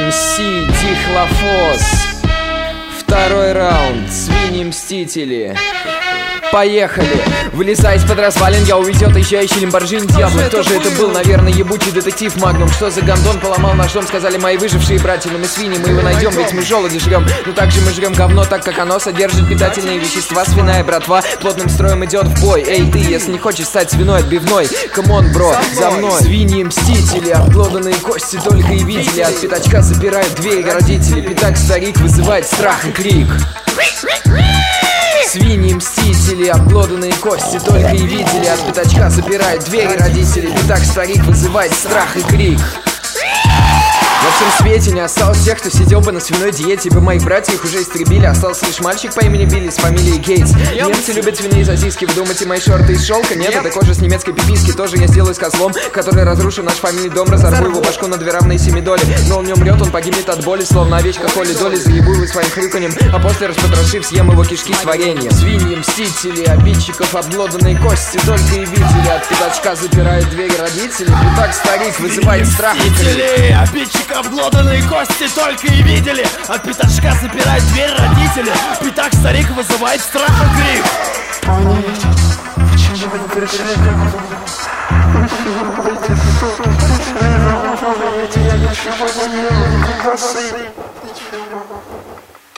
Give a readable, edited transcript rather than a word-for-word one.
МС, Дихлофос. Второй раунд. Свиньи-мстители. Поехали! Вылезай из-под развалин, я увезет ищущий Ламборджини Диабло. Кто же это был? Наверное, ебучий детектив Магнум. Что за гондон поломал наш дом? Сказали мои выжившие братья. Но мы свиньи, мы его найдем, ведь мы желуди жрем. Но также мы жрем говно, так как оно содержит питательные вещества. Свиная братва плотным строем идет в бой. Эй ты, если не хочешь стать свиной отбивной, камон, бро, за мной. Свиньи-мстители, обглоданные кости только и видели. От пятачка запирают двери родители. Пятак-старик вызывает страх и крик. Свиньи-мстители, обглоданные кости только и видели. От пятачка запирают двери родители. Пятак-старик вызывает страх и крик. Во всем свете не осталось тех, кто сидел бы на свиной диете, ибо моих братьев уже истребили. Остался лишь мальчик по имени Билли с фамилией Гейтс. Немцы любят свиные сосиски, вы думаете, мои шорты из шелка? Нет, это кожа с немецкой пиписки. Тоже я сделаю с козлом, который разрушил наш фамильный дом. Разорву его башку на 2 равные 7 доли. Но он не умрет, он погибнет от боли, словно овечка Холли Доли. Заебу его своим хрюканьем, а после распотрошив, съем его кишки с вареньем. Свиньи-мстители, обидчиков обглоданные кости только и видели. От пятачка запирают двери родители. Пятак-старик вызывает страх и крик. Обглоданные кости только и видели. От пятачка запирает дверь родители. Пятак-старик вызывает страх и крик. Понять, почему вы пришли я ничего не делаю,